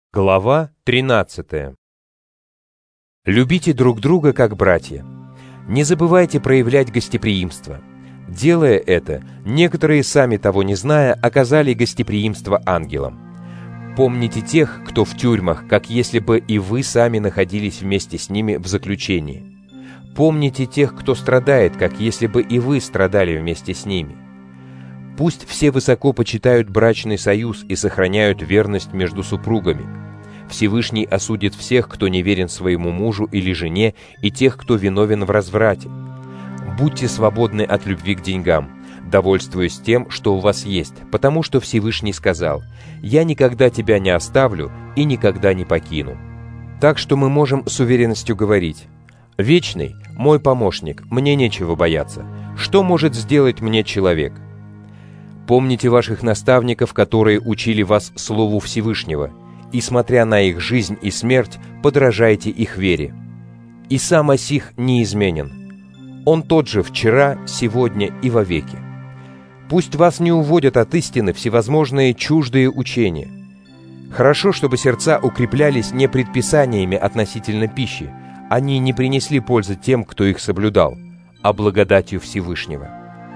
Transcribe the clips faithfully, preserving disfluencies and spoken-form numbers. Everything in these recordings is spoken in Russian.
Глава тринадцатая. Любите друг друга как братья. Не забывайте проявлять гостеприимство. Делая это, некоторые, сами того не зная, оказали гостеприимство ангелам. Помните тех, кто в тюрьмах, как если бы и вы сами находились вместе с ними в заключении. Помните тех, кто страдает, как если бы и вы страдали вместе с ними. Пусть все высоко почитают брачный союз и сохраняют верность между супругами. Всевышний осудит всех, кто не верен своему мужу или жене, и тех, кто виновен в разврате. Будьте свободны от любви к деньгам, довольствуясь тем, что у вас есть, потому что Всевышний сказал: «Я никогда тебя не оставлю и никогда не покину». Так что мы можем с уверенностью говорить: «Вечный, мой помощник, мне нечего бояться. Что может сделать мне человек?» Помните ваших наставников, которые учили вас Слову Всевышнего, и, смотря на их жизнь и смерть, подражайте их вере. Иса Масих неизменен. Он тот же вчера, сегодня и вовеки. Пусть вас не уводят от истины всевозможные чуждые учения. Хорошо, чтобы сердца укреплялись не предписаниями относительно пищи, они не принесли пользы тем, кто их соблюдал, а благодатью Всевышнего.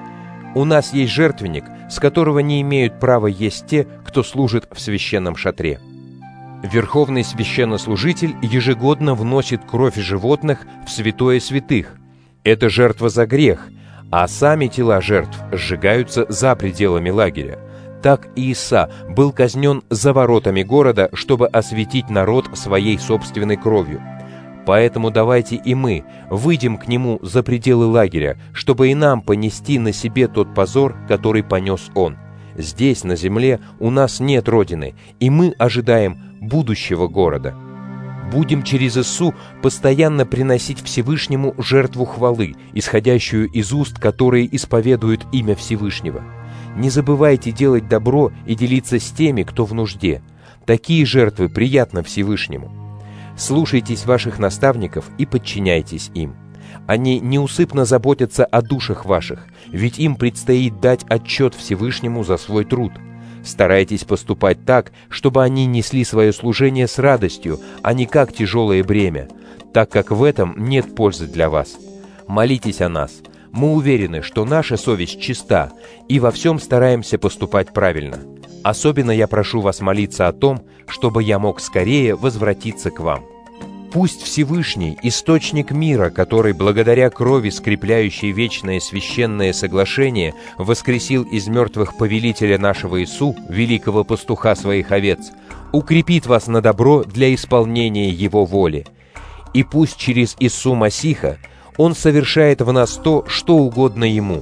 У нас есть жертвенник, с которого не имеют права есть те, кто служит в священном шатре. Верховный священнослужитель ежегодно вносит кровь животных в святое святых. Это жертва за грех, а сами тела жертв сжигаются за пределами лагеря. Так Иса был казнен за воротами города, чтобы осветить народ своей собственной кровью. Поэтому давайте и мы выйдем к нему за пределы лагеря, чтобы и нам понести на себе тот позор, который понес он. Здесь, на земле, у нас нет родины, и мы ожидаем будущего города. Будем через Иссу постоянно приносить Всевышнему жертву хвалы, исходящую из уст, которые исповедуют имя Всевышнего. Не забывайте делать добро и делиться с теми, кто в нужде. Такие жертвы приятны Всевышнему. Слушайтесь ваших наставников и подчиняйтесь им. Они неусыпно заботятся о душах ваших, ведь им предстоит дать отчет Всевышнему за свой труд. Старайтесь поступать так, чтобы они несли свое служение с радостью, а не как тяжелое бремя, так как в этом нет пользы для вас. Молитесь о нас. Мы уверены, что наша совесть чиста, и во всем стараемся поступать правильно. Особенно я прошу вас молиться о том, чтобы я мог скорее возвратиться к вам. Пусть Всевышний, источник мира, который благодаря крови, скрепляющей вечное священное соглашение, воскресил из мертвых повелителя нашего Ису, великого пастуха своих овец, укрепит вас на добро для исполнения Его воли. И пусть через Ису Масиха Он совершает в нас то, что угодно Ему.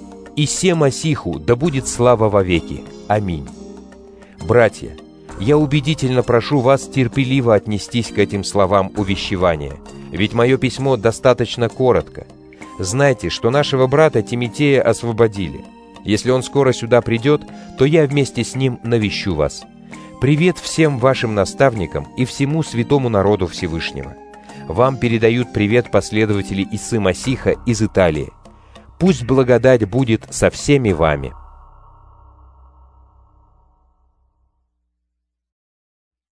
Исе Масиху да будет слава вовеки. Аминь. Братья, я убедительно прошу вас терпеливо отнестись к этим словам увещевания, ведь мое письмо достаточно коротко. Знайте, что нашего брата Тимофея освободили. Если он скоро сюда придет, то я вместе с ним навещу вас. Привет всем вашим наставникам и всему святому народу Всевышнего. Вам передают привет последователи Исы Масиха из Италии. Пусть благодать будет со всеми вами.